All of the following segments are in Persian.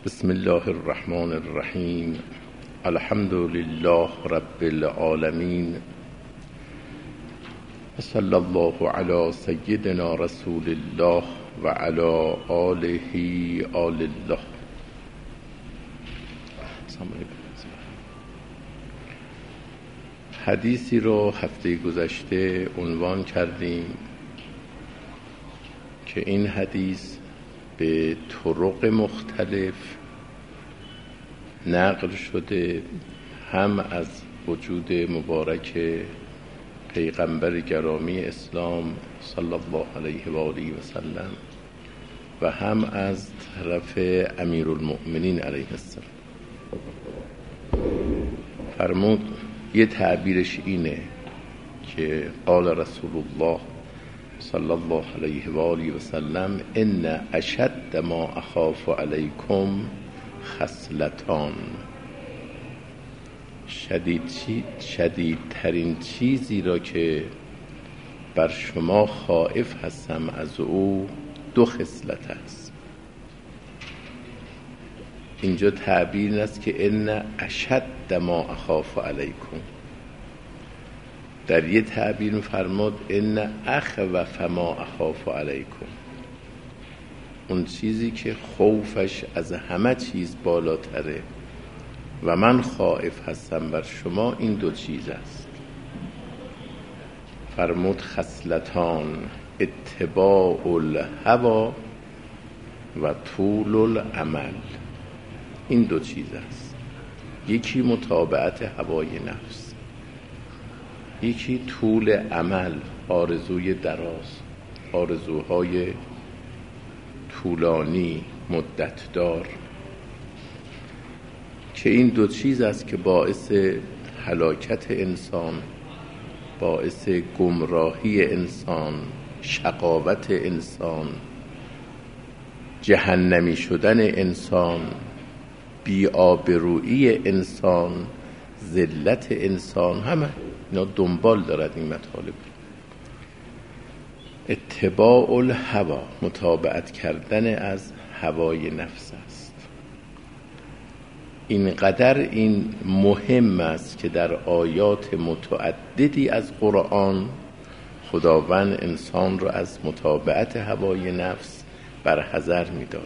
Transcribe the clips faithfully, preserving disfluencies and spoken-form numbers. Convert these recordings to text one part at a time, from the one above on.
بسم الله الرحمن الرحیم. الحمد لله رب العالمین. صلی الله علی سیدنا رسول الله و علی آله آل الله. حدیثی رو هفته گذشته عنوان کردیم که این حدیث به طرق مختلف نقل شده، هم از وجود مبارک پیغمبر گرامی اسلام صلی الله علیه و آله و سلم و هم از طرف امیرالمؤمنین علیه السلام. فرمود یه تعبیرش اینه که قال رسول الله صلی الله علیه و آله و سلم ان اشد ما اخاف علیکم خصلتان. شدید شدیدترین چیزی را که بر شما خائف هستم از او دو خصلت است. اینجا تعبیر است که ان اشد ما اخاف علیکم. در یه تعبیر فرمود ان اخوف ما اخاف علیکم. اون چیزی که خوفش از همه چیز بالاتره و من خائف هستم بر شما این دو چیز است. فرمود خصلتان اتباع الهوا و طول الامل. این دو چیز است، یکی متابعت هوای نفس، یکی طول عمل، آرزوی دراز، آرزوهای طولانی مدت دار، که این دو چیز است که باعث هلاکت انسان، باعث گمراهی انسان، شقاوت انسان، جهنمی شدن انسان، بی‌آبرویی انسان، ذلت انسان، همه اینا دنبال دارد این مطالب. اتباع الهوا، متابعت کردن از هوای نفس است. اینقدر این مهم است که در آیات متعددی از قرآن خداوند انسان را از متابعت هوای نفس برحذر می دارد.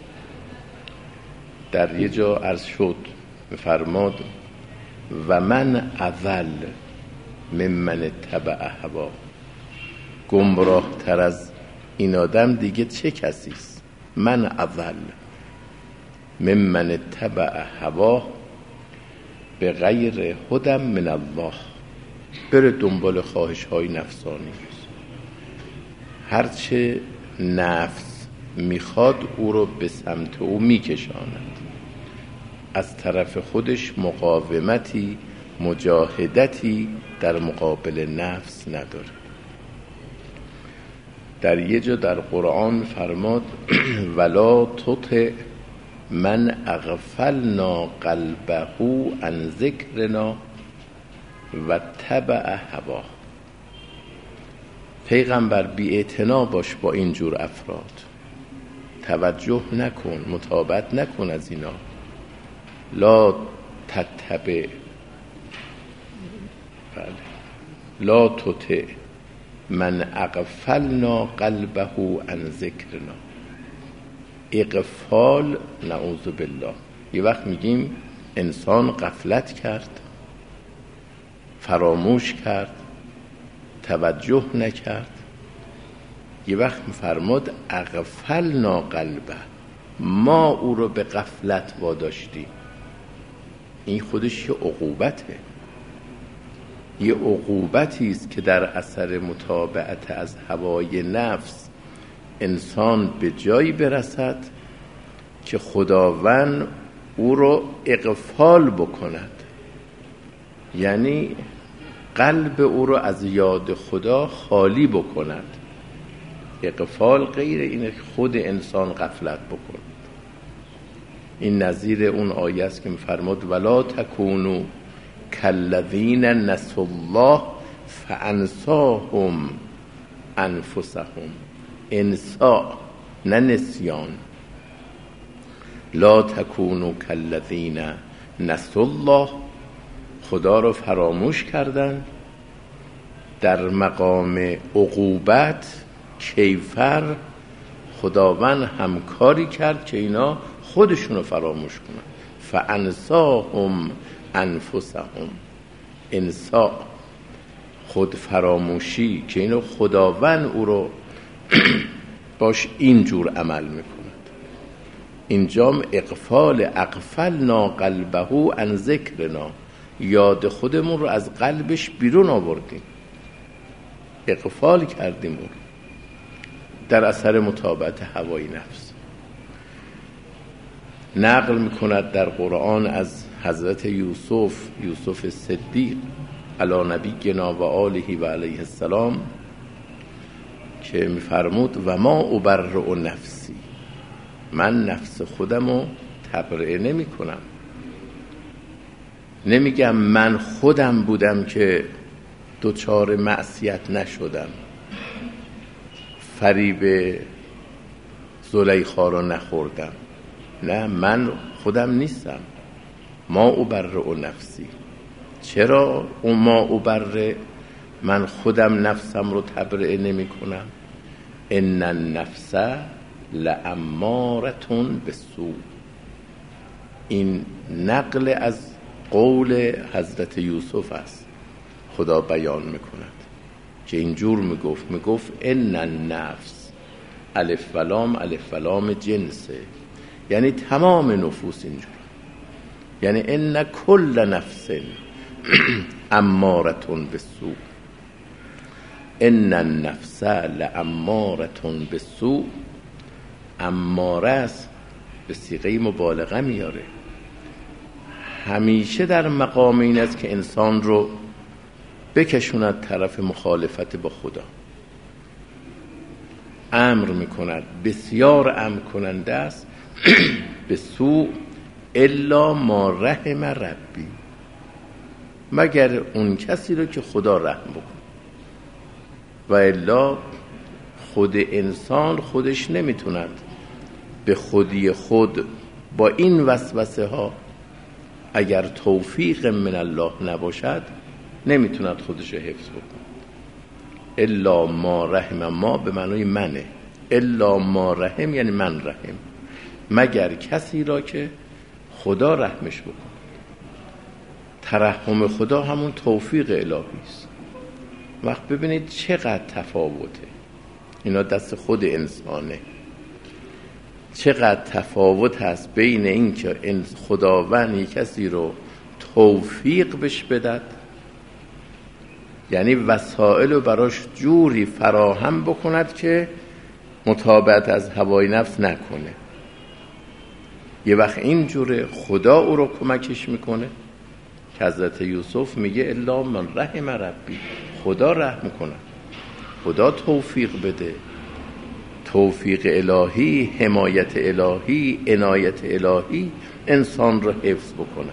در یه جا عرض شد فرمود و من اضل ممن اتبع هوا. گمراه تر از این آدم دیگه چه کسی است؟ من اضل ممن اتبع هوا به غیر هدی من الله. بره دنبال خواهش های نفسانی، هرچه نفس میخواد او رو به سمت او میکشاند، از طرف خودش مقاومتی، مجاهدتی در مقابل نفس نداره. در یه جا در قرآن فرماد ولا تطع من اغفلنا قلبه عن ذکرنا و تبع هواه. پیغمبر بی اعتنا باش با اینجور افراد، توجه نکن، متابعت نکن از اینا. لا تتبع بله لا تطع من اغفلنا قلبه عن ذکرنا. اغفال نعوذ بالله، یه وقت میگیم انسان غفلت کرد، فراموش کرد، توجه نکرد. یه وقت فرمود اغفلنا قلبه، ما او رو به غفلت واداشتیم. این خودش یه عقوبته، یه عقوبتی است که در اثر متابعت از هوای نفس انسان به جایی برسد که خداوند او رو اغفال بکند، یعنی قلب او رو از یاد خدا خالی بکند. اغفال غیر اینه که خود انسان غفلت بکند. این نظیر اون آیه است که می‌فرماد ولا تکونوا کالذین نسوا الله فانساهم انفسهم. انسا نه نسیان. لا تکونوا کالذین نسوا الله، خدا رو فراموش کردن. در مقام عقوبت کیفر خداوند همکاری کرد که اینا خودشون رو فراموش کنن. فانساهم انفسهم، انسا خود فراموشی که اینو خداوند او رو باش اینجور عمل میکند. اینجام اغفال، اغفلنا قلبه عن ذکرنا، یاد خودمون رو از قلبش بیرون آوردیم، اغفال کردیم اون در اثر متابعت هوای نفس. نقل میکند در قرآن از حضرت یوسف، یوسف صدیق علی نبینا و آله و علیه السلام، که میفرمود و ما ابرئ نفسی، من نفس خودم رو تبرئه نمی کنم، نمیگم من خودم بودم که دوچار معصیت نشدم، فریب زلیخا رو نخوردم، نه من خودم نیستم. ما ابرئ نفسی، چرا اون ما ابرئ، من خودم نفسم رو تبرئه نمی کنم؟ ان النفس لامارة بالسوء، این نقل از قول حضرت یوسف است. خدا بیان میکند که اینجور میگفت، میگفت ان النفس، الف و لام، الف و لام جنسه، یعنی تمام نفوس اینجور، یعنی ان کل نفس امارة بالسوء، ان النفس لامارة بالسوء. اماره است به صیغه مبالغه میاره، همیشه در مقام این است که انسان رو بکشوند طرف مخالفت با خدا. امر میکند، بسیار امر کننده است به سوء الا ما رحم ربی، مگر اون کسی رو که خدا رحم بکن، و الا خود انسان خودش نمیتوند به خودی خود با این وسوسه ها، اگر توفیق من الله نباشد، نمیتوند خودش رو حفظ بکن. الا ما رحم، ما به معنای منه، الا ما رحم یعنی من رحم، مگر کسی را که خدا رحمش بکن. ترحم خدا همون توفیق الهی است. وقت ببینید چقدر تفاوته، اینا دست خود انسانه. چقدر تفاوت هست بین این که خداوند یک کسی رو توفیق بش بدد، یعنی وسائل رو براش جوری فراهم بکند که متابعت از هوای نفس نکنه. یه وقت این جوره خدا او رو کمکش میکنه که حضرت یوسف میگه الا من رحم ربی، خدا رحم کنه، خدا توفیق بده، توفیق الهی، حمایت الهی، عنایت الهی انسان رو حفظ بکنه.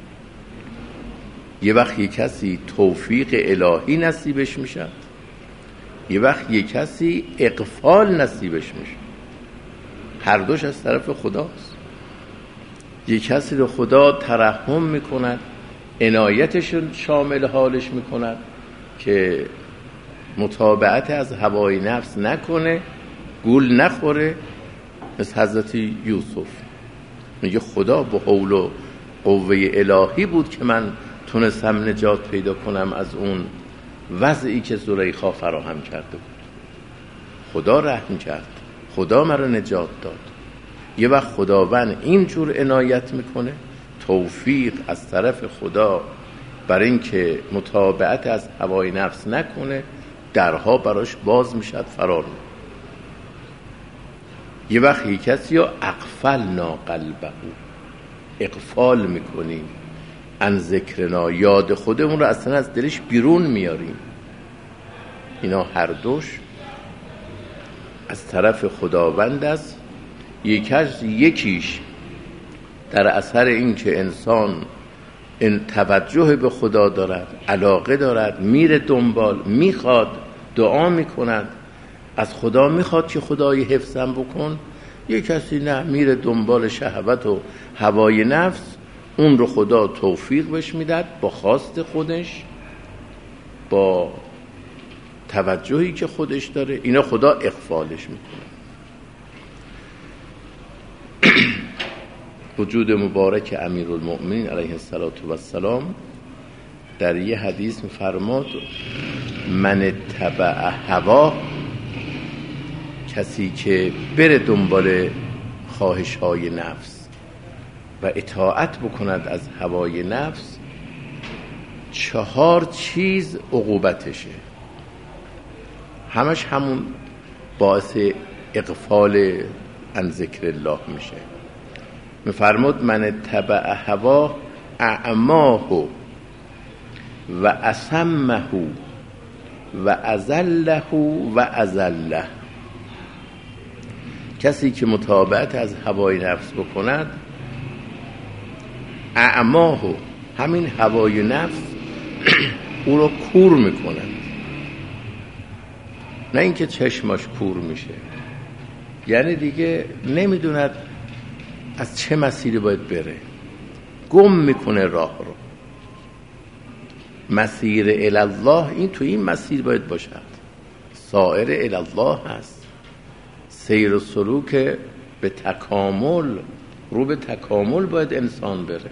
یه وقت یه کسی توفیق الهی نصیبش میشه، یه وقت یه کسی اغفال نصیبش میشه، هر دوش از طرف خداست. یه کسی رو خدا ترحم میکند، عنایتش شامل حالش میکند که متابعت از هوای نفس نکنه، گول نخوره، مثل حضرت یوسف میگه خدا به حول و قوه الهی بود که من تونستم نجات پیدا کنم از اون وضعی که زلیخا فراهم کرده بود. خدا رحم کرد، خدا مرا نجات داد. یه وقت خداوند اینجور عنایت میکنه، توفیق از طرف خدا برای این که متابعت از هوای نفس نکنه، درها براش باز میشد، فرار میکنه. یه وقت یک کسی رو اغفلنا قلبه، اغفال میکنیم عن ذکرنا، یاد خودمون رو اصلا از دلش بیرون میاریم. اینا هر دوش از طرف خداوند است. یکیش یکیش در اثر این که انسان این توجه به خدا دارد، علاقه دارد، میره دنبال، میخواد، دعا میکند، از خدا میخواد که خدای حفظم بکن، یه کسی نه میره دنبال شهوت و هوای نفس، اون رو خدا توفیق بهش میداد با خواست خودش، با توجهی که خودش داره، اینا خدا اغفالش میکنه. وجود مبارک امیرالمؤمنین علیه السلام در یه حدیث میفرماد من اتبع هوا، کسی که بره دنبال خواهش های نفس و اطاعت بکند از هوای نفس، چهار چیز عقوبتشه، همش همون باعث اغفال عن ذکر الله میشه. میفرمود من اتبع هوا اعماه و اسمه و اذله و اذله. کسی که متابعت از هوای نفس بکند، اعماه، همین هوای نفس او رو کور میکند، نه اینکه چشماش کور میشه، یعنی دیگه نمیدوند از چه مسیری باید بره، گم میکنه راه رو. مسیر الالله این تو این مسیر باید باشد، سائر الالله هست، سیر و سلوک به تکامل، رو به تکامل باید انسان بره.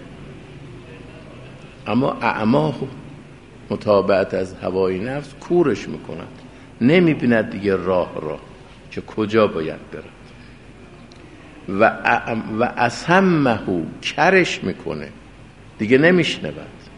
اما اعماه، متابعت از هوای نفس کورش میکند، نمیبیند دیگه راه را که کجا باید برد. و و اسمه، کرش میکنه، دیگه نمیشنود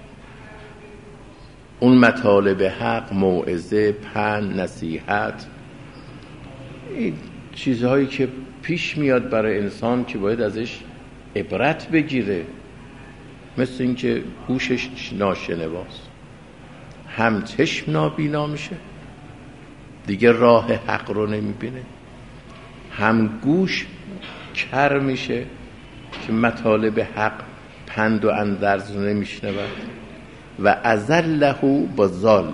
اون مطالب حق، موعظه، پند، نصیحت، این چیزهایی که پیش میاد برای انسان که باید ازش عبرت بگیره. مثل این که گوشش ناشنواست، هم چشم نابینا میشه دیگه راه حق رو نمیبینه، هم گوش کر میشه که مطالب حق، پند و اندرز رو نمیشنود. و اذله با ذل،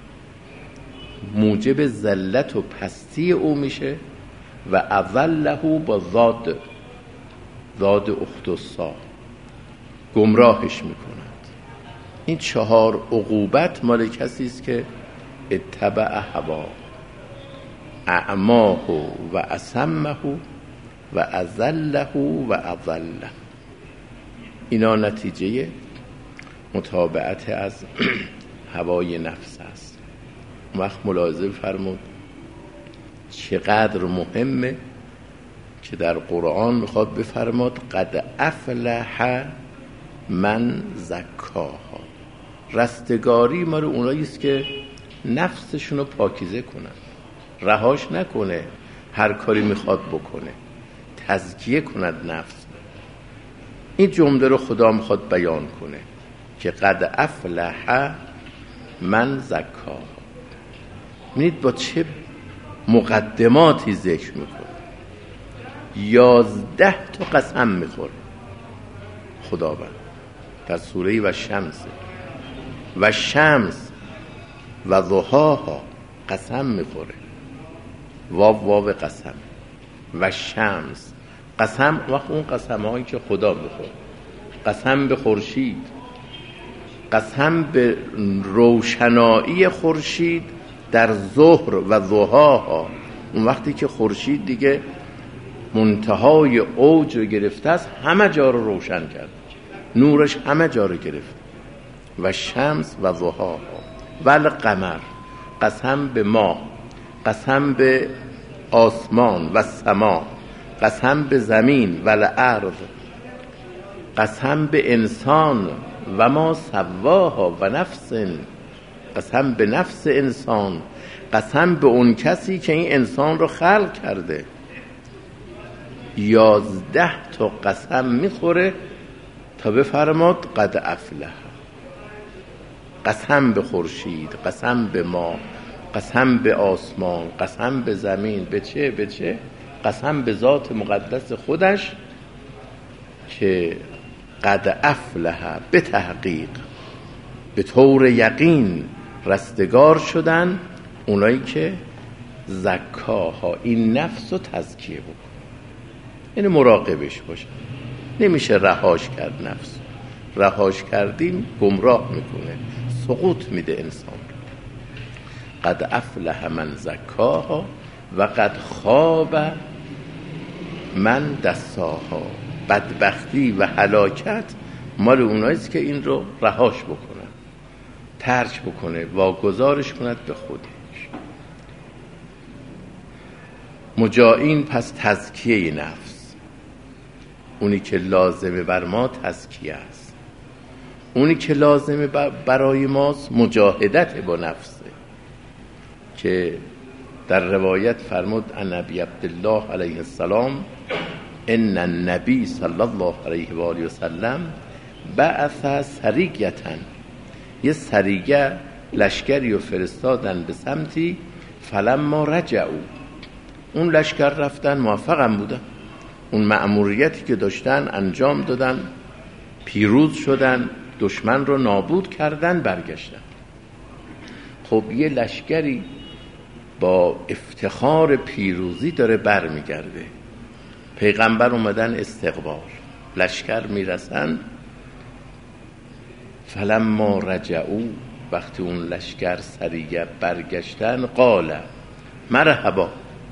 موجب ذلت و پستی او میشه. و اذله با ضاد، ضاد اختصا، گمراهش میکند. این چهار عقوبت مال کسی است که اتبع هوا، اعماه و اسمه و اذله و اضله. اینا نتیجه متابعت از هوای نفس است. وقت ملاحظه فرمود چقدر مهمه که در قرآن میخواد بفرماد قد افلح من زکاها. رستگاری مال اونایی است که نفسشون رو پاکیزه کنن، رهاش نکنه هر کاری میخواد بکنه، تزکیه کند نفس. این جمله رو خدا میخواد بیان کنه که قد افلح من زکاها. می‌بینید با چه مقدماتی ذکر میکنه. یازده تا قسم میخوره خداوند در سوره و شمس و شمس و ضحاها، قسم میخوره، واو واو قسم. و شمس قسم، وقت اون قسم هایی که خدا میخوره، قسم به خورشید، قسم به روشنایی خورشید در ظهر و ضحاها، اون وقتی که خورشید دیگه منتهای اوج رو گرفته است، همه جا رو روشن کرد، نورش همه جا رو گرفت. و شمس و ضحاها و القمر، قسم به ماه، قسم به آسمان و سما، قسم به زمین و الارض، قسم به انسان و ما سواها و نفس، قسم به نفس انسان، قسم به اون کسی که این انسان رو خلق کرده. یازده تا قسم میخوره تا بفرماد قد افلح. قسم به خورشید، قسم به ماه، قسم به آسمان، قسم به زمین، به چه به چه؟ قسم به ذات مقدس خودش که قد افلح، به تحقیق، به طور یقین رستگار شدن اونایی که زکاها، این نفس رو تزکیه بکن. یعنی مراقبش باشن. نمیشه رهاش کرد نفس. رهاش کردیم گمراه میکنه، سقوط میده انسان. قد افلح من زکاها و قد خواب من دساها. بدبختی و هلاکت مال اوناییست که این رو رهاش بکنن، ترک بکنه، واگذارش کند به خودش. مجاین پس تزکیه نفس، اونی که لازمه بر ما تزکیه است. اونی که لازمه برای ماست مجاهدت با نفسه، که در روایت فرمود ان نبی عبدالله علیه السلام ان النبی صلی الله علیه و آله و سلم بعث سریگتا، یه سریگه لشکری رو فرستادن به سمتی، فلما رجعوا، اون لشکر رفتن موفقم بودن، اون مأموریتی که داشتن انجام دادن، پیروز شدن، دشمن رو نابود کردن، برگشتن. خب یه لشکری با افتخار پیروزی داره بر میگرده، پیغمبر اومدن استقبال، لشکر میرسن، فلما رجعوا، وقتی اون لشکر سریع برگشتن، قال مرحبا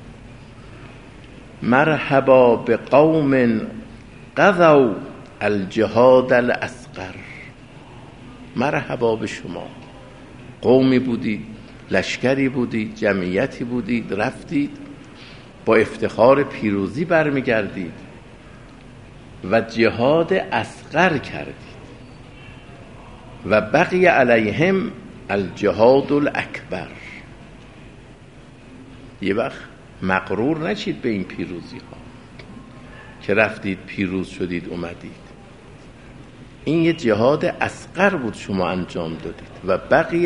مرحبا به قوم قضوا الجهاد الاصغر. مرحبا به شما، قومی بودید، لشکری بودید، جمعیتی بودید، رفتید با افتخار پیروزی برمیگردید و جهاد اصغر کردید و بقی علیهم الجهاد الاکبر. یه وقت مغرور نشید به این پیروزی ها که رفتید پیروز شدید اومدید. این یه جهاد اصغر بود شما انجام دادید و بقی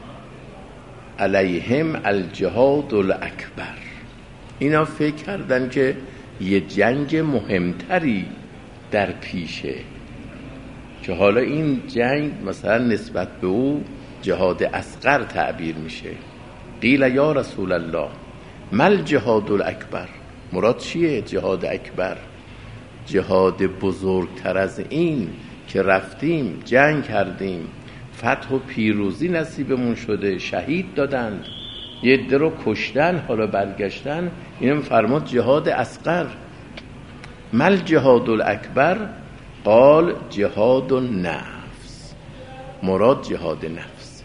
علیهم الجهاد الاکبر. اینا فکر کردن که یه جنگ مهمتری در پیشه، که حالا این جنگ مثلا نسبت به او جهاد اصغر تعبیر میشه. قیل یا رسول الله مل جهاد الاکبر، مراد چیه جهاد اکبر؟ جهاد بزرگتر از این که رفتیم جنگ کردیم، فتح و پیروزی نصیبمون شده، شهید دادن، یه عده رو کشتن، حالا برگشتن، اینم فرمود جهاد اصغر. مل جهاد الاکبر؟ قال جهاد النفس، مراد جهاد نفس.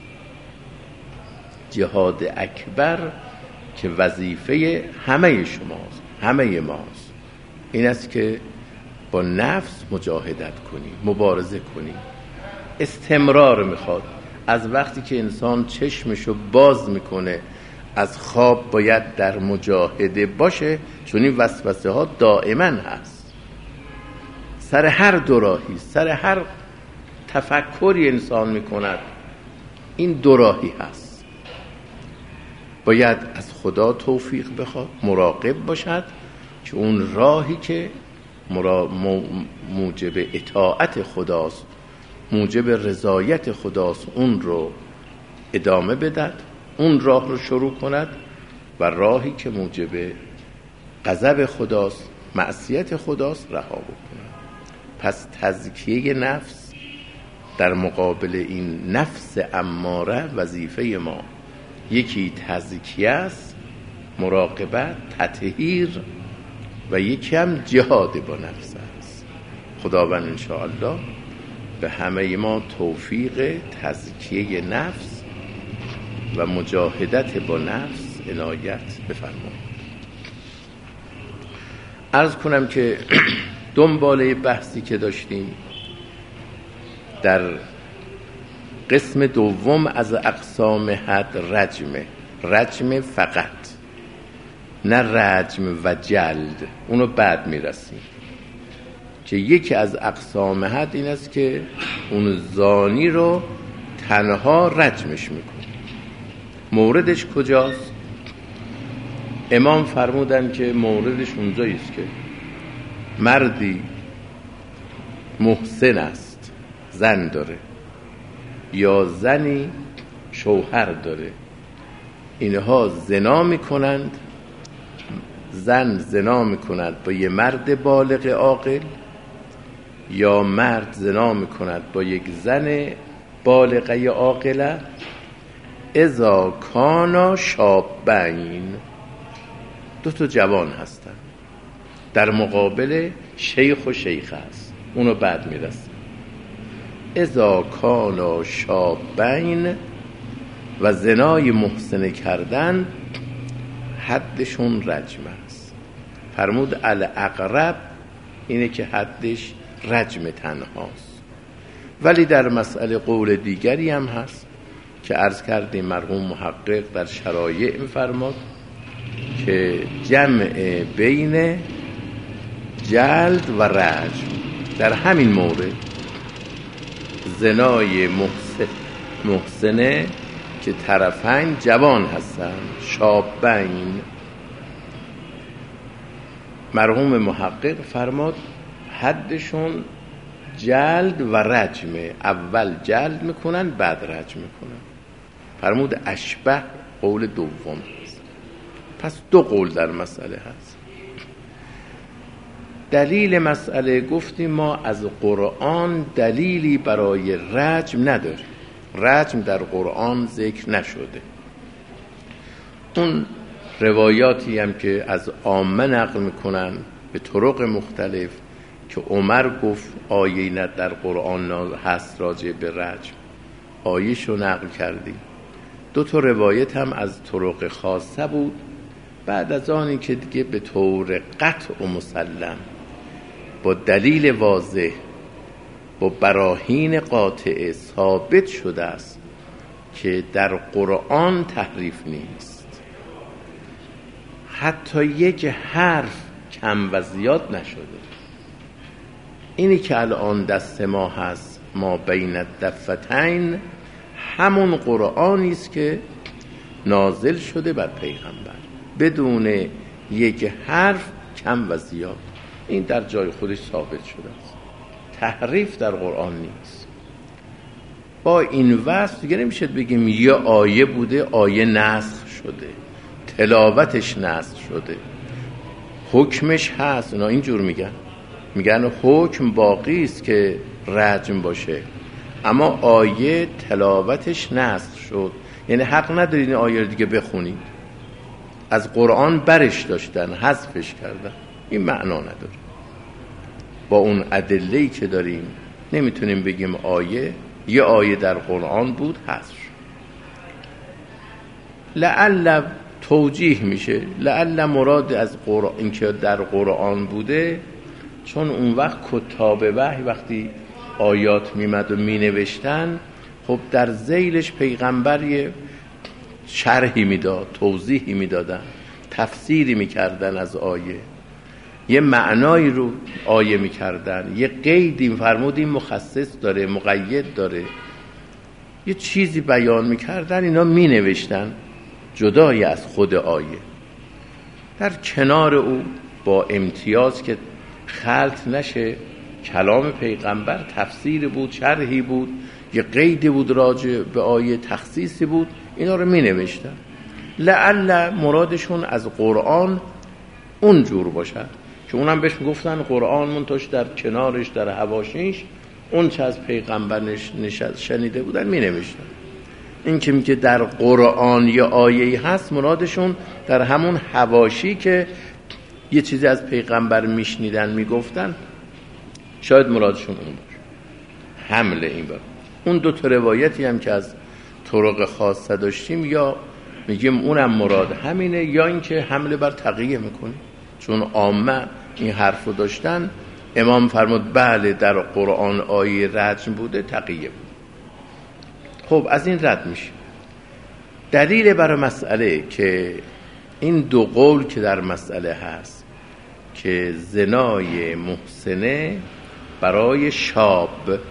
جهاد اکبر که وظیفه همه شماست، همه ماست، این است که با نفس مجاهدت کنیم، مبارزه کنیم. استمرار میخواد. از وقتی که انسان چشمشو باز میکنه از خواب باید در مجاهده باشه، چون این وسوسه ها دائما هست، سر هر دوراهی، سر هر تفکری انسان میکند این دوراهی هست. باید از خدا توفیق بخواد، مراقب باشد که اون راهی که مرا... موجب اطاعت خداست، موجب رضایت خداست، اون رو ادامه بدد، اون راه رو شروع کند، و راهی که موجب غضب خداست، معصیت خداست، رها بکند. پس تزکیه نفس در مقابل این نفس اماره وظیفه ما یکی تزکیه است، مراقبت، تطهیر، و یکی هم جهاد با نفس است. خداوند انشاءالله به همه ما توفیق تزکیه نفس و مجاهدت با نفس عنایت بفرماید. عرض کنم که دنباله بحثی که داشتیم در قسم دوم از اقسام حد رجمه، رجم فقط، نه رجم و جلد، اونو بعد میرسیم. که یکی از اقسام حد این است که اون زانی رو تنها رجمش میکنه. موردش کجاست؟ امام فرمودن که موردش اونجاییست که مردی محسن است، زن داره، یا زنی شوهر داره، اینها زنا میکنند، زن زنا میکند با یه مرد بالغ عاقل یا مرد زنا میکند با یک زن بالغه عاقله، اذا کانا شابین، دو تا جوان هستن، در مقابل شیخ و شیخ هست، اونو بعد میرسه. اذا کانا شابین و زنای محسن کردن حدشون رجم است. فرمود الاقرب اینه که حدش رجم تنهاست. ولی در مسئله قول دیگری هم هست که عرض کردیم مرحوم محقق در شرایع می‌فرماد که جمع بین جلد و رجم در همین مورد، زنای محسن محسنه که طرفین جوان هستن، شابین، مرحوم محقق فرماد حدشون جلد و رجمه، اول جلد میکنن بعد رجم میکنن. فرمود اشبه قول دوم هست. پس دو قول در مسئله هست. دلیل مسئله گفتیم ما از قرآن دلیلی برای رجم نداریم، رجم در قرآن ذکر نشده. اون روایاتی هم که از عامه نقل میکنن به طرق مختلف که عمر گفت آیه نه در قرآن هست راجع به رجم، آیه‌شو نقل کردیم. دو تا روایت هم از طرق خاصه بود، بعد از آنی که دیگه به طور قطع و مسلم با دلیل واضح با براهین قاطعه ثابت شده است که در قرآن تحریف نیست، حتی یک حرف کم و زیاد نشده. اینی که الان دست ما هست ما بین الدفتین همون قرآنی است که نازل شده بر پیغمبر بدون یک حرف کم و زیاد. این در جای خودش ثابت شده است، تحریف در قرآن نیست. با این وصف دیگه نمیشه بگیم یه آیه بوده آیه نسخ شده، تلاوتش نسخ شده، حکمش هست. اونا اینجور میگن، میگن حکم باقی است که رجم باشه، اما آیه تلاوتش نسخ شد، یعنی حق ندارید این آیه رو دیگه بخونید. از قرآن برش داشتن، حذفش کردن، این معنا نداره. با اون ادله‌ای که داریم نمیتونیم بگیم آیه یه آیه در قرآن بود حذف. لعل توجیه میشه، لعل مراد از قرآن این که در قرآن بوده، چون اون وقت کتاب وحی وقتی آیات میمد و مینوشتن، خب در ذیلش پیغمبر یه شرحی میداد، توضیحی میدادن، تفسیری میکردن از آیه، یه معنایی رو آیه میکردن، یه قیدی فرمودیم مخصص داره، مقید داره، یه چیزی بیان میکردن، اینا مینوشتن جدای از خود آیه. در کنار او با امتیاز که خلط نشه کلام پیغمبر، تفسیر بود، شرحی بود، یه قیدی بود راجع به آیه، تخصیصی بود، اینا رو می نوشتن. لعل مرادشون از قرآن اونجور باشد که اونم بهش گفتن قرآن منتاش در کنارش در حواشیش اون چه از پیغمبر نشد شنیده بودن می نوشتن. این که میگه در قرآن یه آیه‌ای هست، مرادشون در همون حواشی که یه چیزی از پیغمبر میشنیدن میگفتن، شاید مرادشون اون باشه، حمله این باشه. اون دو تا روایتی هم که از طرق خاصه داشتیم، یا میگیم اونم مراد همینه، یا اینکه حمله بر تقیه میکنه، چون عامه این حرفو داشتن. امام فرمود بله در قرآن آیه رجم بوده، تقیه بود. خب از این رد میشه. دلیل برای مسئله که این دو قول که در مسئله هست که زنای محسنه برای شاب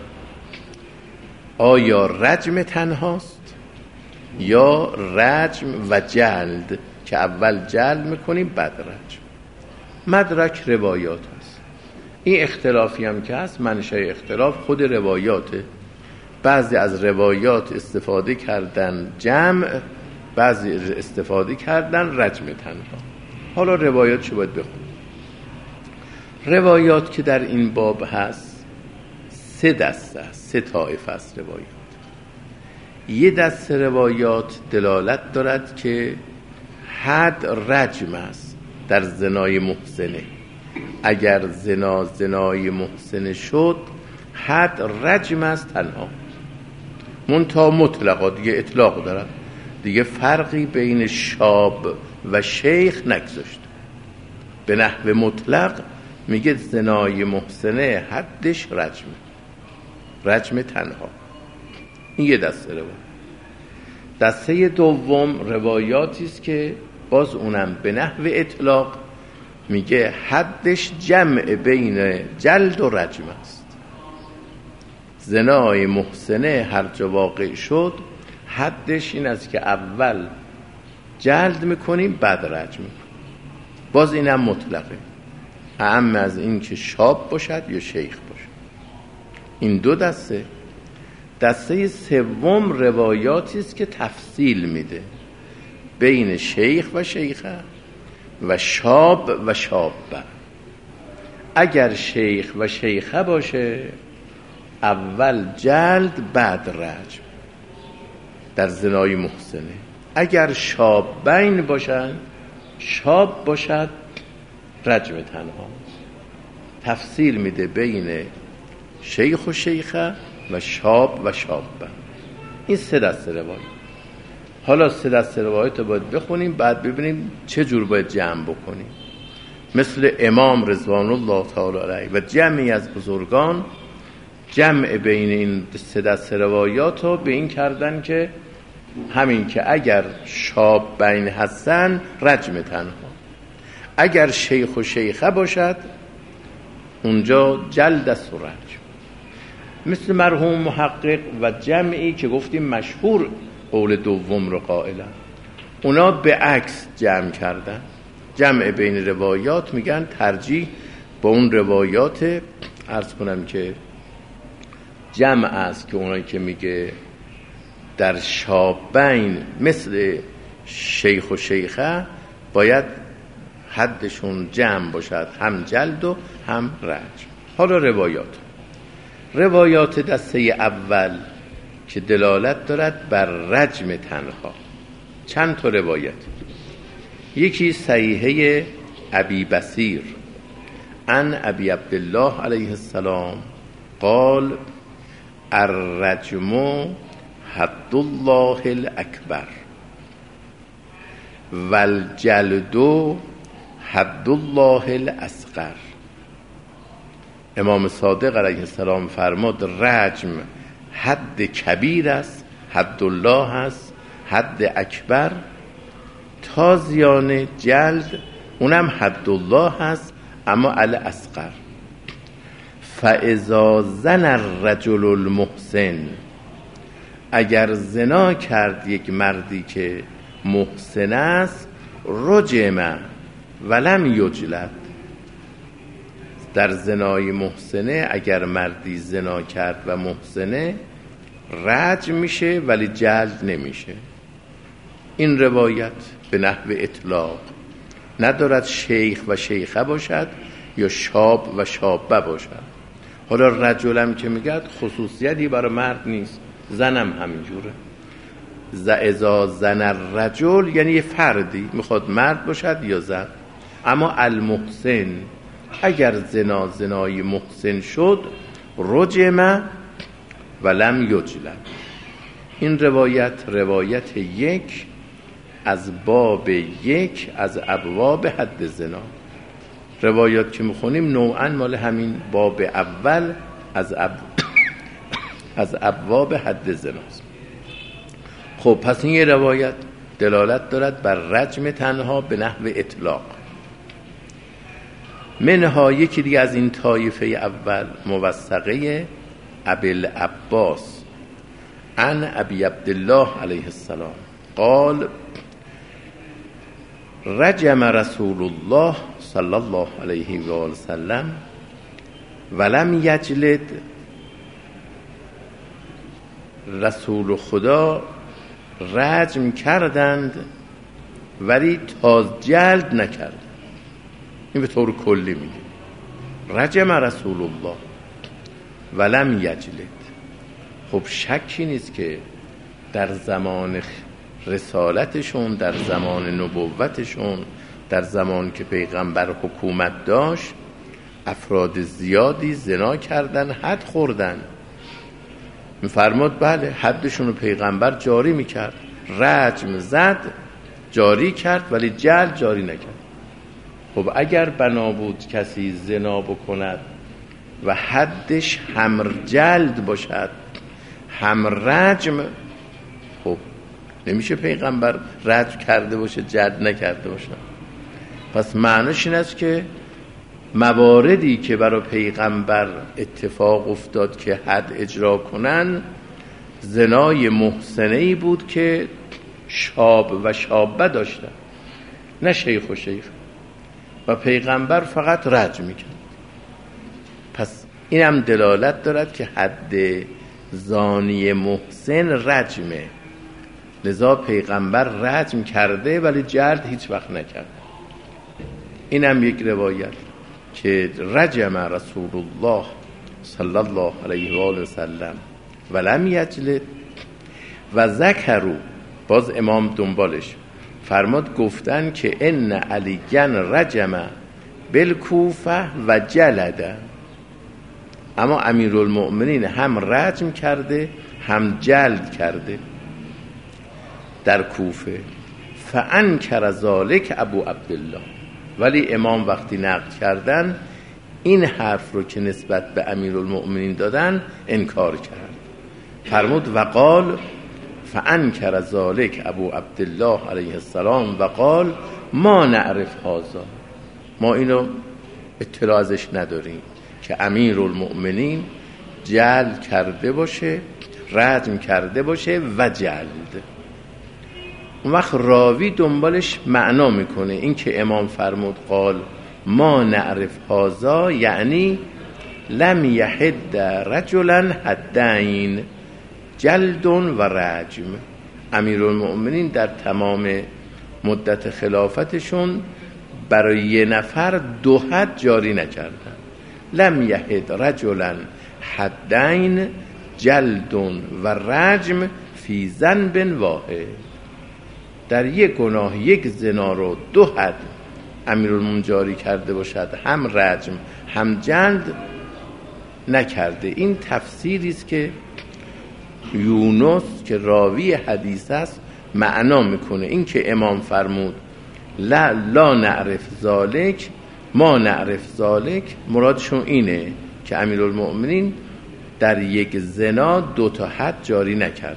آیا رجم تنهاست یا رجم و جلد، که اول جلد میکنیم بعد رجم. مدرک روایات هست. این اختلافی هم که هست منشأ اختلاف خود روایاته. بعضی از روایات استفاده کردن جمع، بعضی استفاده کردن رجم تنها. حالا روایات چه باید بخونیم؟ روایات که در این باب هست سه دسته است، سه طایفه است روایات. یه دسته روایات دلالت دارد که حد رجم است در زنای محسنه. اگر زنا زنای محسنه شد حد رجم است تنها، منتها مطلقا دیگه اطلاق دارد، دیگه فرقی بین شاب و شیخ نگذاشت. به نحو مطلق میگه زنای محسنه حدش رجم، رجم تنها. این یه دسته روایات. دسته دوم روایاتی است که باز اونم به نحو اطلاق میگه حدش جمع بین جلد و رجم است. زنای محسنه هر جا واقع شد حدش این است که اول جلد میکنیم بعد رجم میکنیم. باز اینم مطلقه، اعم از این که شاب باشد یا شیخ باشد. این دو دسته. دسته سوم روایاتی است که تفصیل میده بین شیخ و شیخه و شاب و شابه. اگر شیخ و شیخه باشه اول جلد بعد رجم در زنای محسنه. اگر شابین باشن، شاب باشد رجم تنها. تفصیل میده بین شیخ و شیخه و شاب و شابه. این سه دسته روایت. حالا سه دسته روایت رو باید بخونیم، بعد ببینیم چه جور باید جمع بکنیم. مثل امام رضوان الله تعالی علیه و جمعی از بزرگان جمع بین این سه دسته روایات رو به این کردن که همین که اگر شاب بین هستن رجم تنها، اگر شیخ و شیخه باشد اونجا جلد است و رجم. مثل مرحوم محقق و جمعی که گفتیم مشهور قول دوم رو قائلن، اونا به عکس جمع کردن. جمع بین روایات میگن ترجیح با اون روایات عرض کنم که جمع است که اونایی که میگه در شابین مثل شیخ و شیخه باید حدشون جمع باشد، هم جلد و هم رجم. حالا روایات روایات دسته اول که دلالت دارد بر رجم تنها. چند تا روایت. یکی صحیحه ابی بصیر عن ابی عبدالله علیه السلام قال الرجم حد الله الاکبر والجلد حد الله الاصغر. امام صادق علیه السلام فرمود رجم حد کبیر است، حد الله است، حد اکبر. تازیانه جلد اونم حد الله هست اما الاصغر. فاذا زنى الرجل المحسن، اگر زنا کرد یک مردی که محسن است، رجم ولم یجلد. در زنای محسنه اگر مردی زنا کرد و محسنه رجم میشه ولی جلد نمیشه. این روایت به نحو اطلاق ندارد شیخ و شیخه باشد یا شاب و شابه باشد. حالا رجلم که میگه خصوصیتی برای مرد نیست، زنم همینجوره. اذا زن الرجل یعنی یه فردی میخواد مرد باشد یا زن. اما المحسن اگر زنا زنای محسن شد رجم ولم یجلد. این روایت روایت یک از باب یک از ابواب حد زنا. روایات که میخونیم نوعا مال همین باب اول از اب... از ابواب حد زناست. خب پس این یه روایت دلالت دارد بر رجم تنها به نحو اطلاق. منها یکی دیگه از این طایفه اول موثقه ابوالعباس عن ابی عبدالله علیه السلام قال رجم رسول الله صلی الله علیه و آله وسلم ولم یجلد. رسول خدا رجم کردند ولی تاز جلد نکرد. این به طور کلی میگه رجم رسول الله ولم یجلد. خب شکی نیست که در زمان رسالتشون، در زمان نبوتشون، در زمان که پیغمبر حکومت داشت، افراد زیادی زنا کردن، حد خوردن. میفرماد بله حدشون رو پیغمبر جاری میکرد، رجم زد جاری کرد ولی جلد جاری نکرد. خب اگر بنا بود کسی زنا بکند و حدش هم جلد باشد هم رجم، خب نمیشه پیغمبر رجم کرده باشه جلد نکرده باشه. پس معنیش این است که مواردی که برای پیغمبر اتفاق افتاد که حد اجرا کنن، زنای محسنه‌ای بود که شاب و شابه داشتن، نه شیخ و شیخ، و پیغمبر فقط رجم میکرد. پس این هم دلالت دارد که حد زانی محسن رجمه، لذا پیغمبر رجم کرده ولی جلد هیچ وقت نکرد. این هم یک روایت که رجم رسول الله صلی الله علیه و آله و سلم ولم یجلد. و ذکروا، باز امام دنبالش فرماد گفتن که ان علیین رجم بالکوفه و جلد، اما امیرالمؤمنین هم رجم کرده هم جلد کرده در کوفه. فانکر ذلک ابو عبدالله، ولی امام وقتی نقد کردن این حرف رو که نسبت به امیرالمؤمنین دادن انکار کرد. فرمود وقال فانکر ذلک ابو عبدالله علیه السلام وقال ما نعرف هذا، ما اینو اطلاع ازش نداریم که امیرالمؤمنین جلد کرده باشه، رجم کرده باشه و جلد. اون وقت راوی دنبالش معنا میکنه. این که امام فرمود قال ما نعرف هذا یعنی لم یحد رجلا حدین جلد و رجم. امیرالمؤمنین در تمام مدت خلافتشون برای یه نفر دو حد جاری نکردن. لم یحد رجلا حدین جلد و رجم فی ذنب واحد، در یک گناه یک زنا رو دو حد امیرالمومنین جاری کرده باشد، هم رجم هم جلد نکرده. این تفسیری است که یونس که راوی حدیث است معنا میکنه. این که امام فرمود لا لا نعرف ذالک ما نعرف ذالک، مرادشون اینه که امیرالمؤمنین در یک زنا دو تا حد جاری نکرده.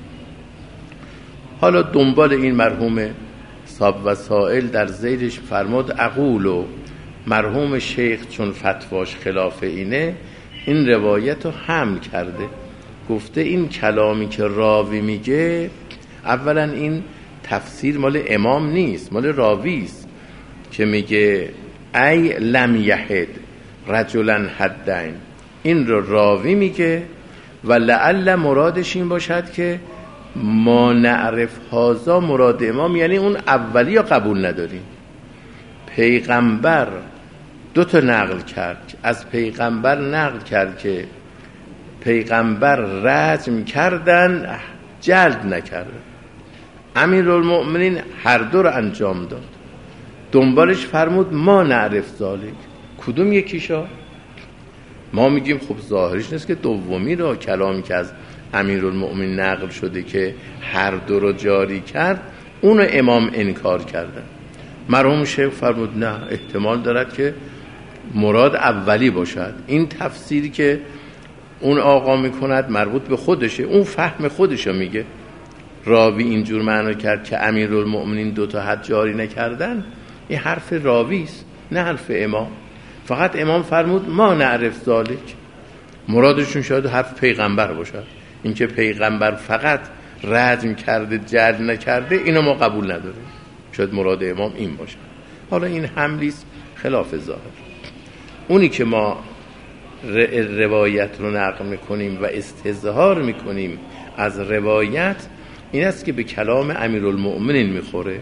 حالا دنبال این مرحوم صاحب وسائل در زیرش فرمود اقولو، مرحوم شیخ چون فتواش خلاف اینه این روایت رو حمل کرده، گفته این کلامی که راوی میگه اولا این تفسیر مال امام نیست، مال راوی است که میگه ای لم یحد رجلا حدین، این رو راوی میگه و لعل مرادش این باشد که ما نعرف هازا مراد امام یعنی اون اولی یا قبول نداریم. پیغمبر دو تا نقل کرد، از پیغمبر نقل کرد که پیغمبر رجم کردن جلد نکرد، امیرالمؤمنین هر دو رو انجام داد. دنبالش فرمود ما نعرف ذالک، کدوم یکیشا؟ ما میگیم خب ظاهرش نیست که دومی را، کلامی که از امیرالمؤمنین نقل شده که هر دو رو جاری کرد اونو امام انکار کردن. مرحوم شیخ فرمود نه، احتمال دارد که مراد اولی باشد. این تفسیری که اون آقا میکند مربوط به خودشه، اون فهم خودشو میگه. راوی اینجور معنا کرد که امیرالمؤمنین دو تا حد جاری نکردن، این حرف راوی است نه حرف امام. فقط امام فرمود ما نعرف ذالک، مرادشون شاید حرف پیغمبر باشد. اینکه پیغمبر فقط رجم کرده جلد نکرده اینو ما قبول نداریم، شاید مراد امام این باشه. حالا این حملی است خلاف ظاهر. اونی که ما روایت رو نقل میکنیم و استظهار میکنیم از روایت این است که به کلام امیرالمؤمنین میخوره.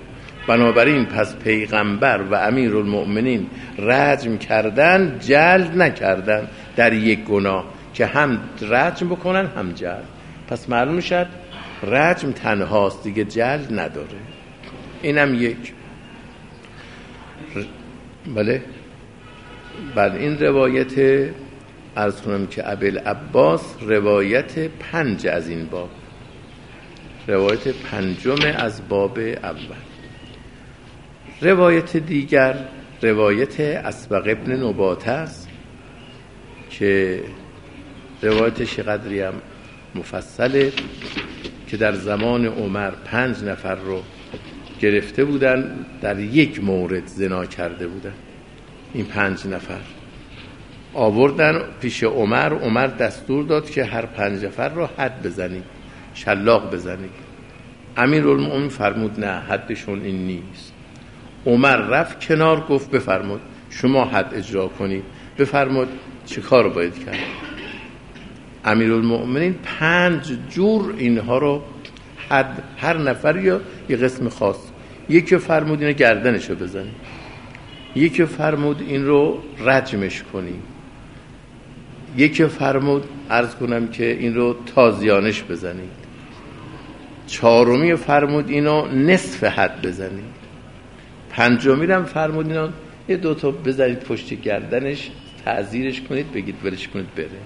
بنابراین پس پیغمبر و امیرالمؤمنین رجم کردن، جلد نکردن در یک گناه که هم رجم بکنن هم جلد. پس معلوم شد رجم تنهاست دیگه، جلد نداره. اینم یک. بله بله این روایت عرض کنم که ابوالعباس روایت پنج از این باب، روایت پنجم از باب اول. روایت دیگر روایت اسبق ابن نباته است که روایتش قدری هم مفصله که در زمان عمر پنج نفر رو گرفته بودن، در یک مورد زنا کرده بودن. این پنج نفر آوردن پیش عمر، عمر دستور داد که هر پنج نفر رو حد بزنید، شلاق بزنید. امیرالمؤمنین فرمود نه، حدشون این نیست. عمر رفت کنار، گفت بفرمود شما حد اجرا کنید، بفرمود چه کار باید کرد. امیرالمؤمنین پنج جور اینها رو حد، هر نفر یا یه قسم خاص. یکی فرمود اینو گردنشو بزنید، یکی فرمود این رو رجمش کنید، یکی فرمود عرض کنم که این رو تازیانش بزنید، چهارمی فرمود اینو نصف حد بزنید، پنجمی هم فرمود اینو یه دوتا بزنید پشت گردنش، تعزیرش کنید، بگید ولش کنید بره.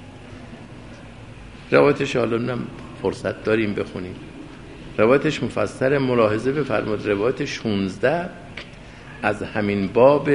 روایتش حالا نم فرصت داریم بخونیم، روایتش مفصل، ملاحظه بفرمود. روایت شانزده از همین باب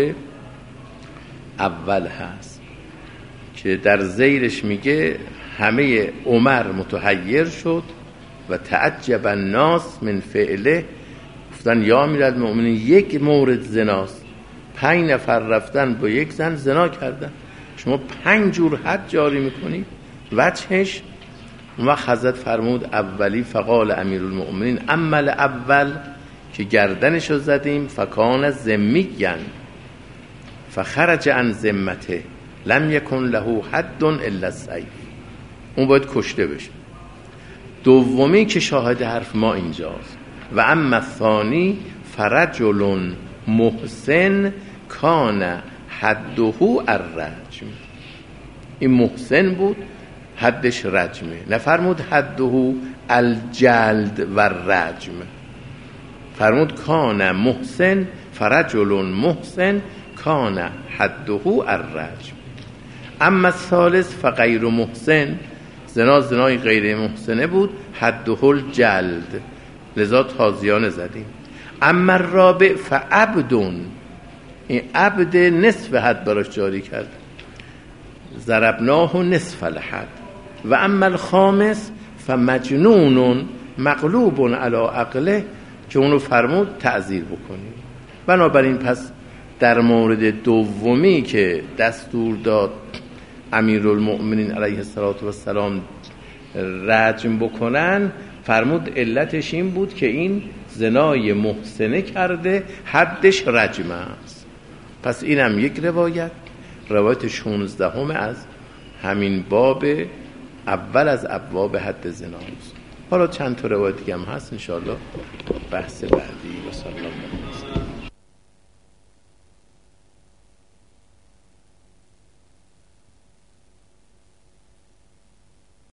اول هست که در زیرش میگه همه عمر متحیر شد و تعجب الناس من فعله، گفتن یا امیرالمؤمنین یک مورد زناست، پنج نفر رفتن با یک زن زنا کردن، شما پنج جور حد جاری میکنید وجهش. و حضرت فرمود اولی فقال امیرالمؤمنین عمل اول که گردنشو زدیم فکان ذمیًا فخرج عن ذمته لم یکن له حد الا السیف، اون باید کشته بشه. دومی که شاهد حرف ما اینجاست، و اما الثانی فرجل محسن کان حده الرجم، این محسن بود حدش رجمه، نفرمود حده الجلد و رجم، فرمود کان محسن فرجل محسن کان حده الرجم. اما الثالث فغیر محسن، زنا زنای غیر محسنه بود، حده الجلد، لذا تازیانه زدیم. اما الرابع فعبدون، این عبد نصف حد براش جاری کرد، ضربناه نصف الحد. و اما الخامس فمجنون مغلوب علی عقله، که اونو فرمود تعزیر بکنید. بنابراین پس در مورد دومی که دستور داد امیرالمؤمنین علیه السلام رجم بکنن، فرمود علتش این بود که این زنای محسنه کرده، حدش رجم است. پس اینم یک روایت، روایت شانزدهم از همین باب اول از ابواب حد زنا است. حالا چند تا روایت دیگه هم هست ان شاء الله بحث بعدی. و صلی الله